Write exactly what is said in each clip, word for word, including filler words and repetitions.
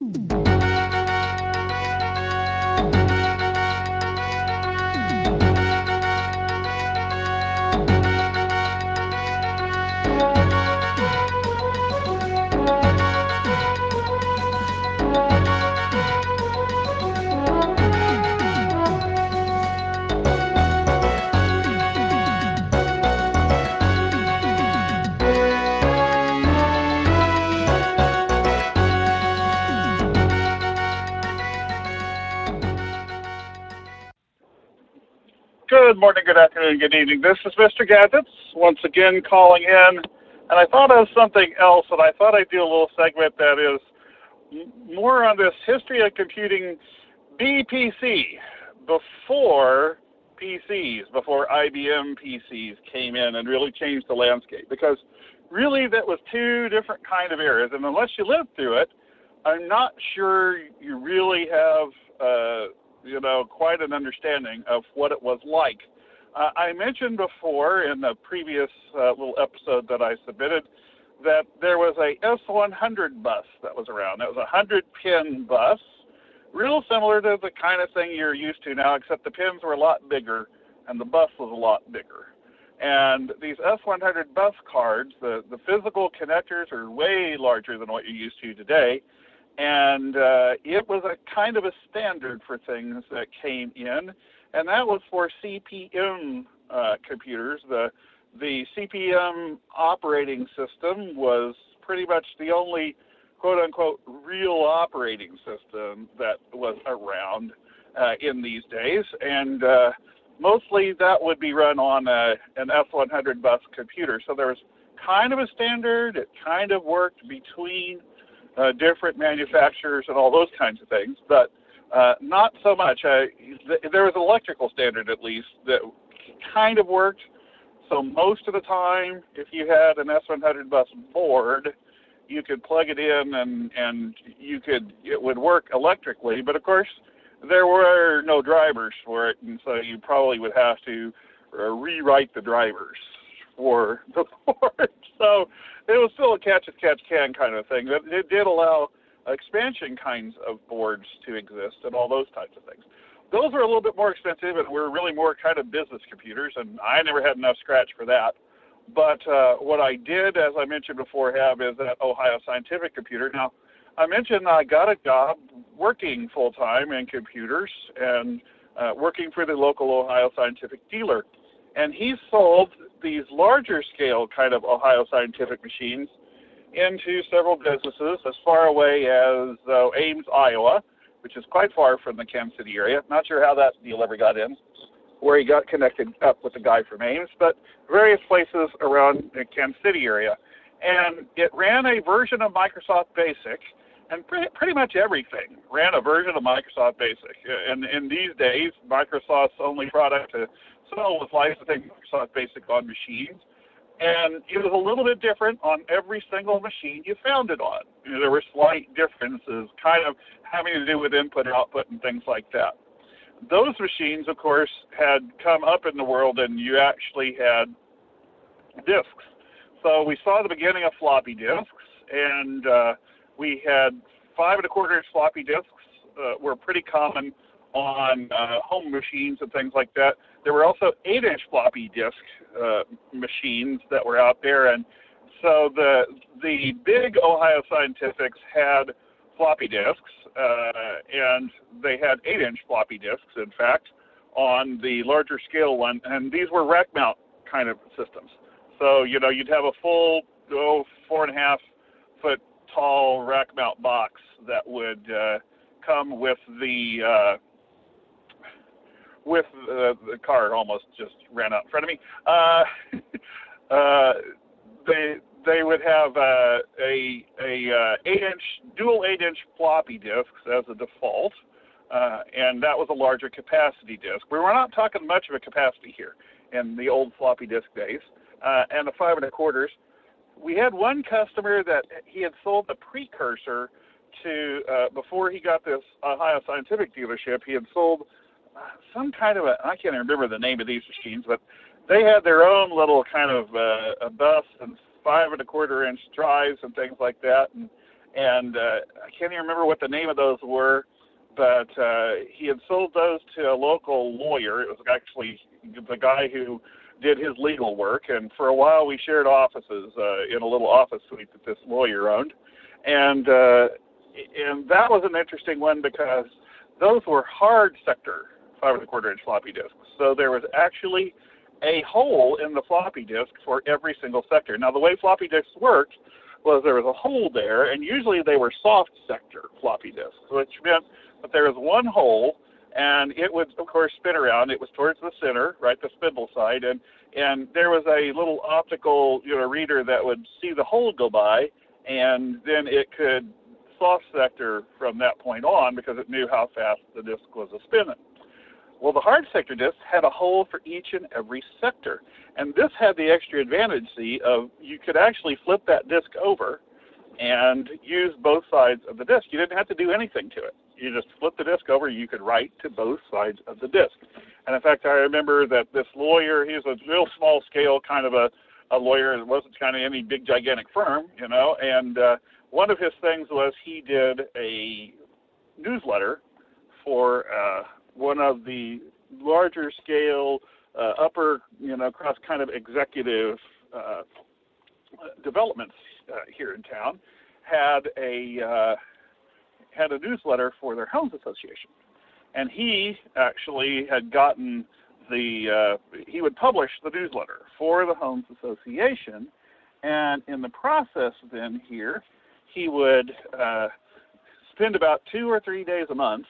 Good morning, good afternoon, good evening. This is Mister Gadgets once again calling in, and I thought of something else, and I thought I'd do a little segment that is m- more on this history of computing B P C before P Cs, before I B M P Cs came in and really changed the landscape. Because really, that was two different kind of eras, and unless you lived through it, I'm not sure you really have. Uh, you know, quite an understanding of what it was like. Uh, I mentioned before in the previous uh, little episode that I submitted that there was a S one hundred bus that was around. It was a one hundred pin bus, real similar to the kind of thing you're used to now, except the pins were a lot bigger and the bus was a lot bigger. And these S one hundred bus cards, the, the physical connectors are way larger than what you're used to today. And uh, it was a kind of a standard for things that came in, and that was for C P M uh, computers. The the C P M operating system was pretty much the only quote-unquote real operating system that was around uh, in these days, and uh, mostly that would be run on a, an S one hundred bus computer. So there was kind of a standard. It kind of worked between Uh, different manufacturers and all those kinds of things, but uh, not so much. Uh, th- there was an electrical standard, at least, that kind of worked. So most of the time, if you had an S one hundred bus board, you could plug it in and, and you could it would work electrically. But of course, there were no drivers for it, and so you probably would have to uh, rewrite the drivers for the board. So it was still a catch-as-catch-can kind of thing. But it did allow expansion kinds of boards to exist and all those types of things. Those were a little bit more expensive and were really more kind of business computers, and I never had enough scratch for that. But uh, what I did, as I mentioned before, have is that Ohio Scientific computer. Now, I mentioned I got a job working full-time in computers and uh, working for the local Ohio Scientific dealer. And he sold these larger scale kind of Ohio Scientific machines into several businesses as far away as uh, Ames, Iowa, which is quite far from the Kansas City area. Not sure how that deal ever got in, where he got connected up with the guy from Ames, but various places around the Kansas City area. And it ran a version of Microsoft Basic, and pretty, pretty much everything ran a version of Microsoft Basic. And in these days, Microsoft's only product to sell was licensing Microsoft Basic on machines. And it was a little bit different on every single machine you found it on. You know, there were slight differences, kind of having to do with input, output, and things like that. Those machines, of course, had come up in the world, and you actually had disks. So we saw the beginning of floppy disks, and uh, we had five and a quarter inch floppy disks uh, were pretty common on uh, home machines and things like that. There were also eight inch floppy disk uh, machines that were out there, and so the the big Ohio Scientifics had floppy disks, uh, and they had eight inch floppy disks, in fact, on the larger scale one, and these were rack mount kind of systems. So, you know, you'd have a full, oh, four and a half foot tall rack mount box that would uh, come with the uh, with uh, the car. Almost just ran out in front of me. Uh, uh, they they would have uh, a a uh, eight inch dual eight inch floppy disks as a default, uh, and that was a larger capacity disk. We were not talking much of a capacity here in the old floppy disk days. Uh, and the five and a quarters. We had one customer that he had sold the precursor to, uh, before he got this Ohio Scientific dealership, he had sold uh, some kind of a, I can't remember the name of these machines, but they had their own little kind of uh, a bus and five and a quarter inch drives and things like that. And, and uh, I can't even remember what the name of those were, but uh, he had sold those to a local lawyer. It was actually the guy who did his legal work, and for a while we shared offices uh, in a little office suite that this lawyer owned, and uh, and that was an interesting one because those were hard sector five and a quarter inch floppy disks. So there was actually a hole in the floppy disk for every single sector. Now the way floppy disks worked was there was a hole there, and usually they were soft sector floppy disks, which meant that there was one hole, and it would, of course, spin around. It was towards the center, right, the spindle side, and and there was a little optical, you know, reader that would see the hole go by, and then it could soft sector from that point on because it knew how fast the disk was a spinning. Well, the hard sector disk had a hole for each and every sector, and this had the extra advantage, see, of you could actually flip that disk over and use both sides of the disk. You didn't have to do anything to it. You just flip the disk over, you could write to both sides of the disk. And in fact, I remember that this lawyer, he was a real small scale kind of a, a lawyer. It wasn't kind of any big gigantic firm, you know, and uh, one of his things was he did a newsletter for uh, one of the larger scale, uh, upper, you know, cross kind of executive uh, developments uh, here in town, had a uh, had a newsletter for their homes association, and he actually had gotten the uh, he would publish the newsletter for the homes association, and in the process then here he would uh, spend about two or three days a month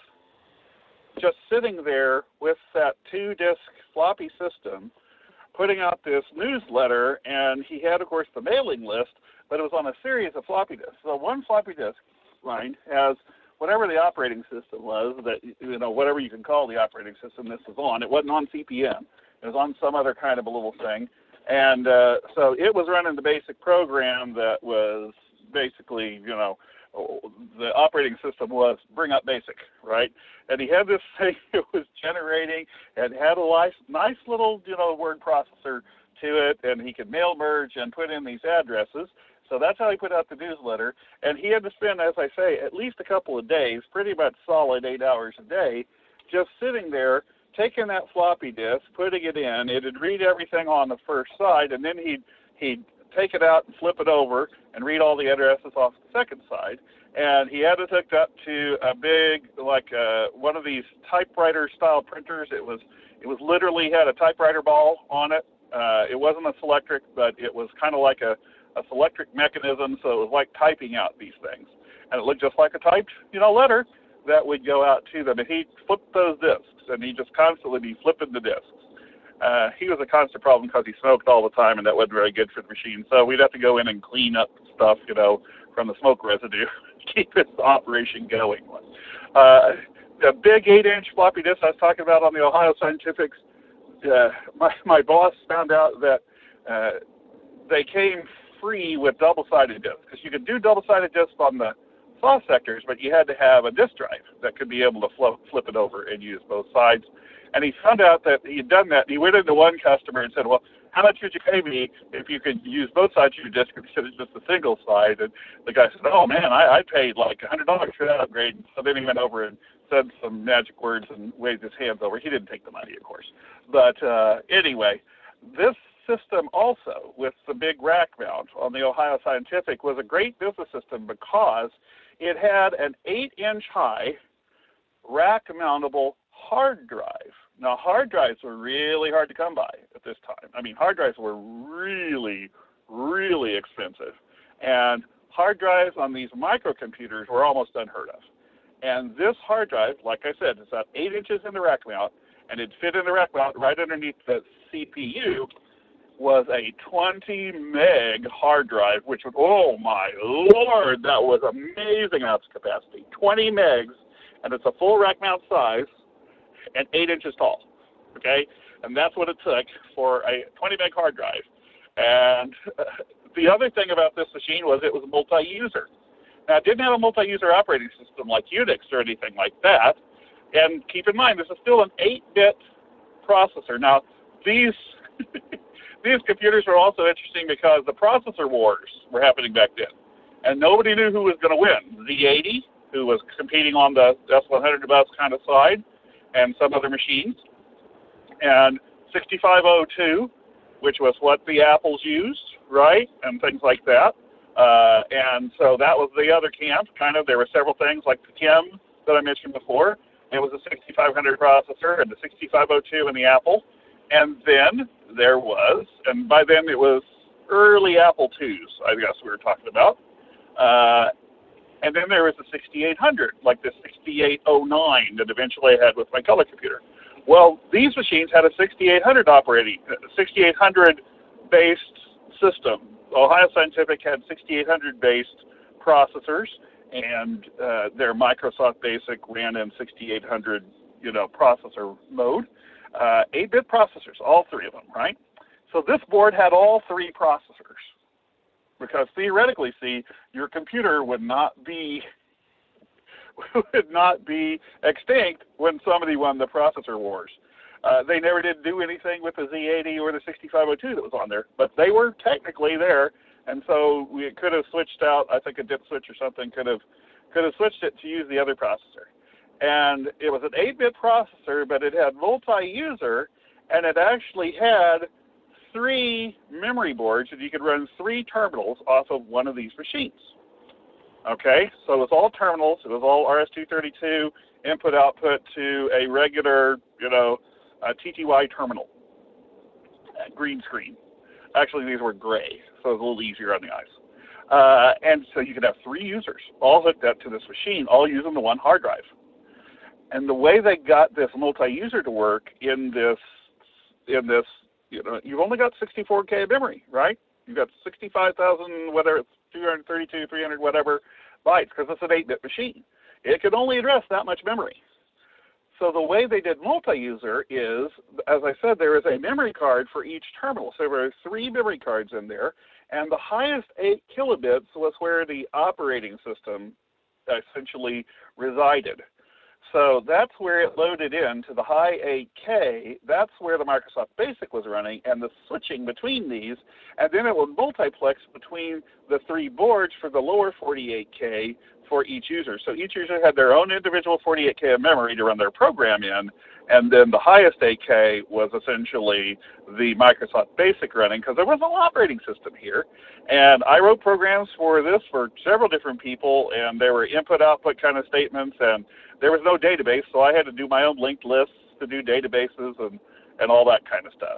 just sitting there with that two-disc floppy system, putting out this newsletter, and he had, of course, the mailing list, but it was on a series of floppy disks. So one floppy disk line has whatever the operating system was, that, you know, whatever you can call the operating system this was on. It wasn't on C P M. It was on some other kind of a little thing. And uh, so it was running the basic program that was basically, you know, the operating system was bring up basic, right? And he had this thing that was generating and had a nice, nice little, you know, word processor to it, and he could mail merge and put in these addresses. So that's how he put out the newsletter. And he had to spend, as I say, at least a couple of days, pretty much solid eight hours a day, just sitting there, taking that floppy disk, putting it in. It'd read everything on the first side, and then he'd, he'd take it out and flip it over and read all the addresses off the second side. And he had it hooked up to a big, like uh, one of these typewriter-style printers. It was, it was literally had a typewriter ball on it. Uh, it wasn't a Selectric, but it was kind of like a, a Selectric mechanism, so it was like typing out these things. And it looked just like a typed, you know, letter that would go out to them. And he flipped those discs, and he'd just constantly be flipping the discs. Uh, he was a constant problem because he smoked all the time, and that wasn't very good for the machine. So we'd have to go in and clean up stuff, you know, from the smoke residue, keep its operation going. Uh, the big eight-inch floppy disk I was talking about on the Ohio Scientifics, uh, my, my boss found out that uh, they came free with double-sided discs, because you could do double-sided discs on the soft sectors, but you had to have a disk drive that could be able to flip, flip it over and use both sides. And he found out that he had done that. He went into one customer and said, well, how much would you pay me if you could use both sides of your disk instead of just a single side? And the guy said, oh, man, I, I paid like one hundred dollars for that upgrade. So then he went over and said some magic words and waved his hands over. He didn't take the money, of course. But uh, anyway, this system also, with the big rack mount on the Ohio Scientific, was a great business system because it had an eight-inch high rack-mountable hard drive. Now, hard drives were really hard to come by at this time. I mean, hard drives were really, really expensive. And hard drives on these microcomputers were almost unheard of. And this hard drive, like I said, is about eight inches in the rack mount, and it fit in the rack mount right underneath the C P U, was a twenty meg hard drive, which was, oh my Lord, that was amazing amount of capacity. twenty megs, and it's a full rack mount size, and eight inches tall, okay? And that's what it took for a twenty meg hard drive. And uh, the other thing about this machine was it was multi-user. Now, it didn't have a multi-user operating system like Unix or anything like that. And keep in mind, this is still an eight bit processor. Now, these these computers are also interesting because the processor wars were happening back then. and nobody knew who was going to win. Z eighty, who was competing on the S one hundred bus kind of side, and some other machines, and sixty-five oh two, which was what the Apples used, right, and things like that. Uh, and so that was the other camp, kind of. There were several things like the Kim that I mentioned before. It was a sixty-five hundred processor and the sixty-five oh two in the Apple. And then there was, and by then it was early Apple twos, I guess we were talking about. Uh, and then there was the sixty-eight hundred, like the sixty-eight oh nine that eventually I had with my color computer. Well, these machines had a sixty-eight hundred operating, sixty-eight hundred based system. Ohio Scientific had sixty-eight hundred based processors, and uh, their Microsoft Basic ran in sixty-eight hundred, you know, processor mode. Uh, eight-bit processors, all three of them, right? So this board had all three processors, because theoretically, see, your computer would not be would not be extinct when somebody won the processor wars. Uh, they never did do anything with the Z eighty or the sixty-five oh two that was on there, but they were technically there, and so we could have switched out. I think a dip switch or something could have could have switched it to use the other processor. And it was an eight-bit processor, but it had multi-user, and it actually had three memory boards, and you could run three terminals off of one of these machines. Okay, so it was all terminals. It was all R S two thirty-two input-output to a regular, you know, uh, T T Y terminal, uh, green screen. Actually, these were gray, so it was a little easier on the eyes. Uh, and so you could have three users all hooked up to this machine, all using the one hard drive. And the way they got this multi-user to work in this, in this, you know, you've only got sixty-four K of memory, right? You've got sixty-five thousand, whether it's two thirty-two, three hundred, whatever, bytes, because it's an eight-bit machine. It could only address that much memory. So the way they did multi-user is, as I said, there is a memory card for each terminal. So there were three memory cards in there, and the highest eight kilobits was where the operating system essentially resided. So that's where it loaded into the high eight K. That's where the Microsoft Basic was running, and the switching between these, and then it would multiplex between the three boards for the lower forty-eight K for each user. So each user had their own individual forty-eight K of memory to run their program in, and then the highest eight K was essentially the Microsoft Basic running, because there was no operating system here. And I wrote programs for this for several different people, and there were input-output kind of statements, and there was no database, so I had to do my own linked lists to do databases and, and all that kind of stuff.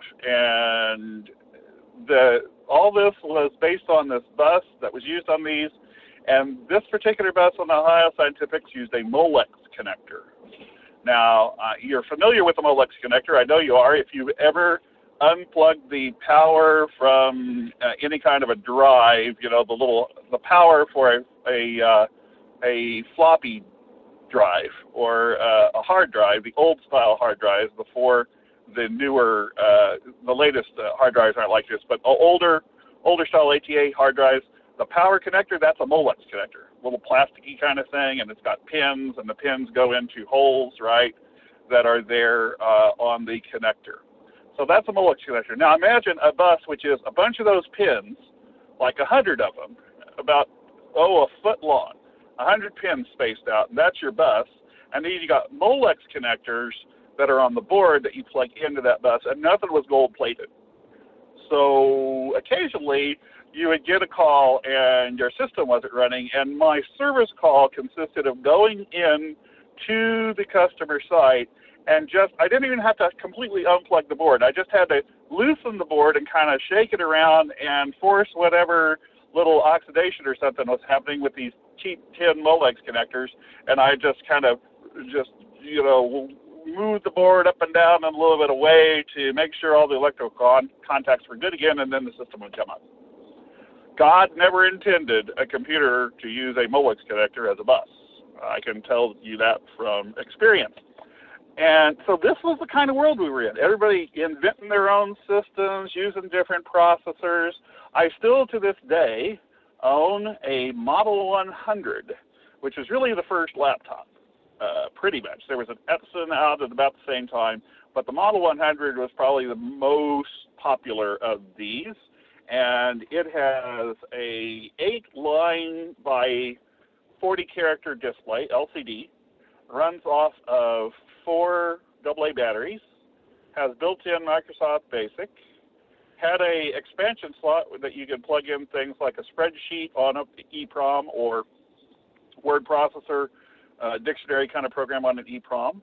And the all this was based on this bus that was used on these, and this particular bus on the Ohio Scientific used a Molex connector. Now, uh, you're familiar with the Molex connector. I know you are. If you've ever unplugged the power from uh, any kind of a drive, you know, the little, the power for a, a, uh, a floppy drive or uh, a hard drive, the old style hard drives before the newer, uh, the latest uh, hard drives aren't like this, but older, older style A T A hard drives, the power connector, that's a Molex connector, a little plasticky kind of thing, and it's got pins, and the pins go into holes, right, that are there uh, on the connector. So that's a Molex connector. Now imagine a bus which is a bunch of those pins, like a hundred of them, about, oh, a foot long, a hundred pins spaced out, and that's your bus. And then you got Molex connectors that are on the board that you plug into that bus, and nothing was gold-plated. So occasionally you would get a call and your system wasn't running, and my service call consisted of going in to the customer site and just, I didn't even have to completely unplug the board. I just had to loosen the board and kind of shake it around and force whatever little oxidation or something was happening with these cheap tin Molex connectors, and I just kind of just, you know, move the board up and down and a little bit away to make sure all the electrical con contacts were good again, and then the system would come up. God never intended a computer to use a Molex connector as a bus. I can tell you that from experience. And so this was the kind of world we were in. Everybody inventing their own systems, using different processors. I still, to this day, own a Model one hundred, which is really the first laptop, uh, pretty much. There was an Epson out at about the same time, but the Model one hundred was probably the most popular of these. and it has a eight line by forty character display, L C D, runs off of four double A batteries, has built-in Microsoft Basic, had a expansion slot that you can plug in things like a spreadsheet on a EEPROM or word processor, uh, dictionary kind of program on an EEPROM.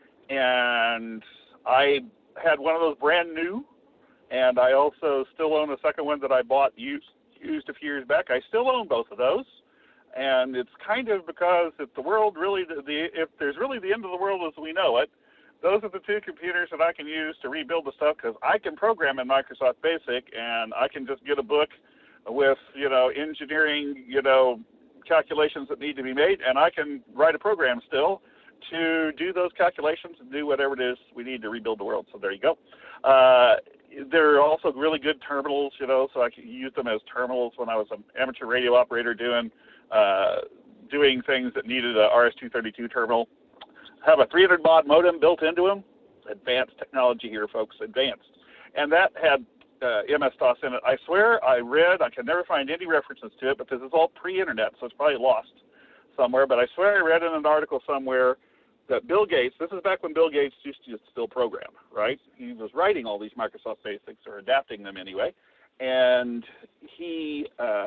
And I had one of those brand new, and I also still own a second one that I bought used, used a few years back. I still own both of those. And it's kind of because if the world really, the, if there's really the end of the world as we know it, those are the two computers that I can use to rebuild the stuff, because I can program in Microsoft Basic, and I can just get a book with, you know, engineering, you know, calculations that need to be made, and I can write a program still to do those calculations and do whatever it is we need to rebuild the world. So there you go. Uh, there are also really good terminals, you know, so I can use them as terminals when I was an amateur radio operator doing Uh, doing things that needed a R S two thirty-two terminal. Have a three hundred baud modem built into them. Advanced technology here, folks, advanced. And that had uh, M S DOS in it. I swear I read, I can never find any references to it because it's all pre-internet, so it's probably lost somewhere, but I swear I read in an article somewhere that Bill Gates, this is back when Bill Gates used to still program, right? He was writing all these Microsoft Basics, or adapting them anyway, and he, uh,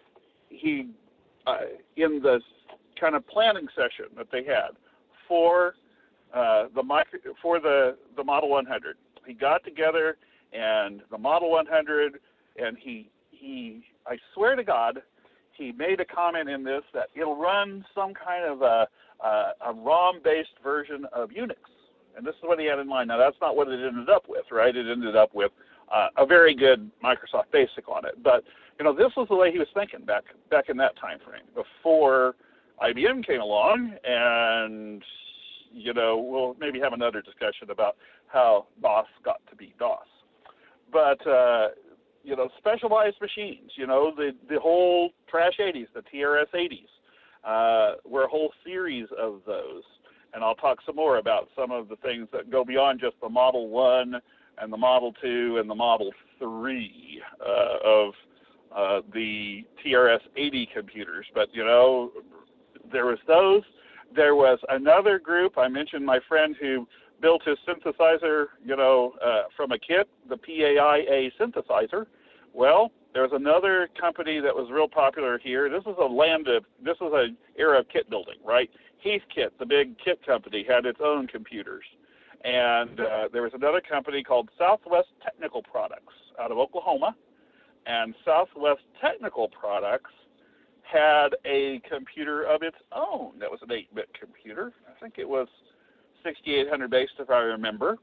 he, Uh, in the kind of planning session that they had for uh, the micro, for the, the Model one hundred, he got together and the Model one hundred, and he he I swear to God, he made a comment in this that it'll run some kind of a a, a ROM-based version of Unix, and this is what he had in mind. Now that's not what it ended up with, right? It ended up with uh, a very good Microsoft Basic on it, but you know, this was the way he was thinking back back in that time frame before I B M came along, and you know, we'll maybe have another discussion about how DOS got to be DOS. But uh, you know, specialized machines, you know, the the whole Trash eighties, the T R S eighties, uh, were a whole series of those, and I'll talk some more about some of the things that go beyond just the Model one and the Model two and the Model three uh, of Uh, the T R S eighty computers. But, you know, there was those. There was another group. I mentioned my friend who built his synthesizer, you know, uh, from a kit, the P A I A synthesizer. Well, there was another company that was real popular here. This is a land of, this was an era of kit building, right? Heathkit, the big kit company, had its own computers. And uh, there was another company called Southwest Technical Products out of Oklahoma. And Southwest Technical Products had a computer of its own that was an eight-bit computer. I think it was sixty-eight hundred based, if I remember.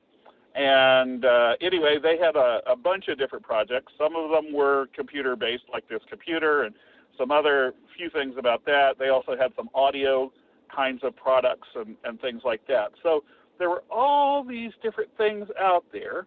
And uh, anyway, they had a, a bunch of different projects. Some of them were computer-based, like this computer, and some other few things about that. They also had some audio kinds of products and, and things like that. So there were all these different things out there.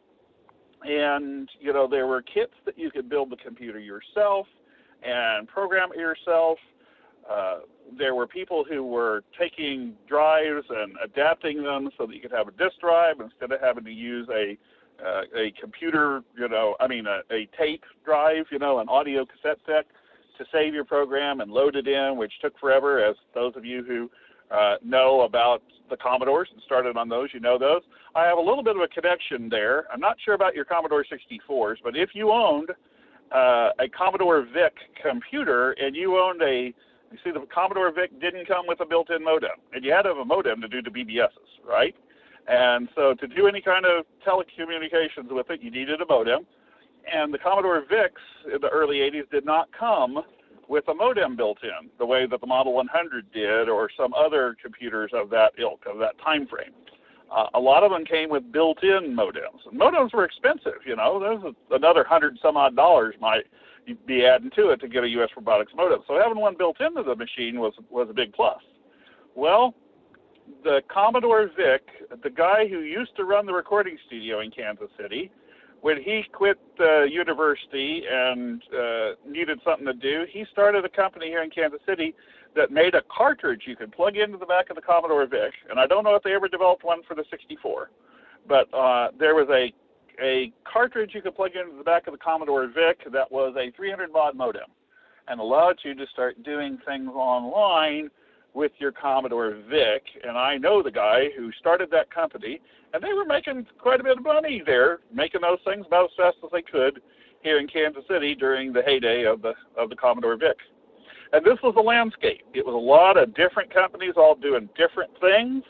And, you know, there were kits that you could build the computer yourself and program it yourself. Uh, there were people who were taking drives and adapting them so that you could have a disk drive instead of having to use a uh, a computer, you know, I mean, a, a tape drive, you know, an audio cassette deck to save your program and load it in, which took forever, as those of you who uh, know about the Commodores and started on those, you know those. I have a little bit of a connection there. I'm not sure about your Commodore sixty-fours, but if you owned uh, a Commodore V I C computer and you owned a, you see the Commodore V I C didn't come with a built-in modem, and you had to have a modem to do the B B Ss, right? And so to do any kind of telecommunications with it, you needed a modem. And the Commodore V I Cs in the early eighties did not come with a modem built in, the way that the Model one hundred did, or some other computers of that ilk, of that time frame. Uh, a lot of them came with built-in modems. And modems were expensive, you know. There's another hundred some odd dollars might be adding to it to get a U S Robotics modem. So having one built into the machine was was a big plus. Well, the Commodore V I C, the guy who used to run the recording studio in Kansas City, when he quit uh, university and uh, needed something to do, he started a company here in Kansas City that made a cartridge you could plug into the back of the Commodore V I C. And I don't know if they ever developed one for the sixty-four, but uh, there was a a cartridge you could plug into the back of the Commodore V I C that was a three hundred baud modem and allowed you to start doing things online with your Commodore V I C. And I know the guy who started that company, and they were making quite a bit of money there, making those things about as fast as they could here in Kansas City during the heyday of the of the Commodore V I C. And this was a landscape. It was a lot of different companies all doing different things.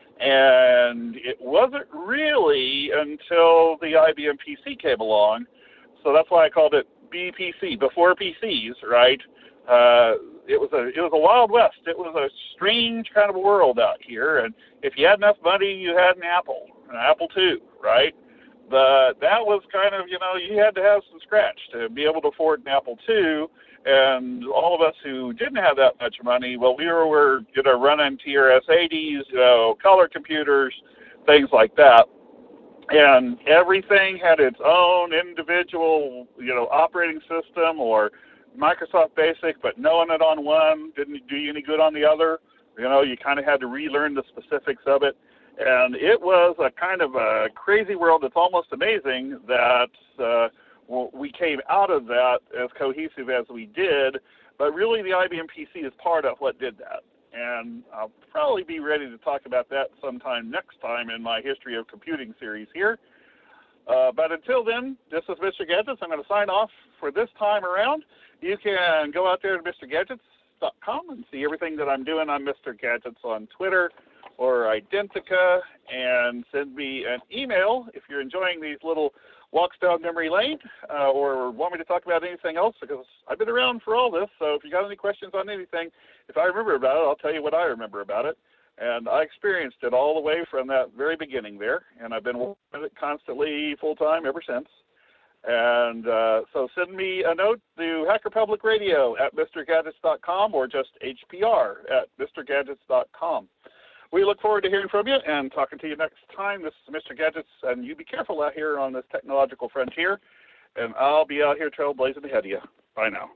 And it wasn't really until the I B M P C came along, so that's why I called it B P C, before P Cs, right? Uh, it was a it was a Wild West. It was a strange kind of world out here, and if you had enough money, you had an Apple, an Apple two, right? But that was kind of, you know, you had to have some scratch to be able to afford an Apple two. And all of us who didn't have that much money, well, we were, were you know, running T R S eighties, you know, color computers, things like that. And everything had its own individual, you know, operating system or Microsoft Basic, but knowing it on one didn't do you any good on the other. You know, you kind of had to relearn the specifics of it. And it was a kind of a crazy world. It's almost amazing that uh, we came out of that as cohesive as we did, but really the I B M P C is part of what did that. And I'll probably be ready to talk about that sometime next time in my History of Computing series here. Uh, but until then, this is Mister Gadgets. I'm going to sign off for this time around. You can go out there to Mister Gadgets dot com and see everything that I'm doing on Mister Gadgets on Twitter or Identica, and send me an email if you're enjoying these little walks down memory lane, uh, or want me to talk about anything else, because I've been around for all this. So if you got any questions on anything, if I remember about it, I'll tell you what I remember about it. And I experienced it all the way from that very beginning there, and I've been working with it constantly full-time ever since. And uh, so send me a note to Hacker Public Radio at Mister Gadgets dot com or just H P R at Mister Gadgets dot com. We look forward to hearing from you and talking to you next time. This is Mister Gadgets, and you be careful out here on this technological frontier, and I'll be out here trailblazing ahead of you. Bye now.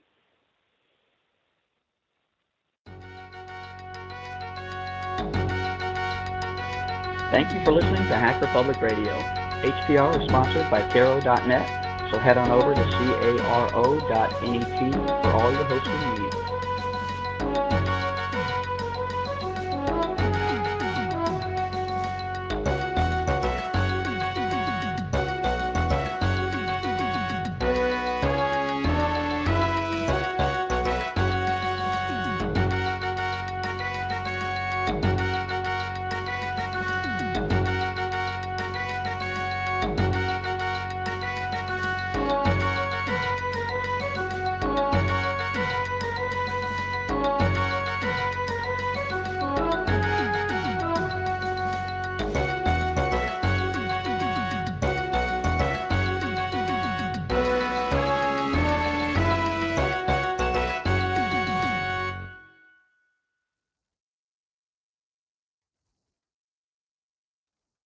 Thank you for listening to Hacker Public Radio. H P R is sponsored by Caro dot net, so head on over to caro dot net for all your hosting needs.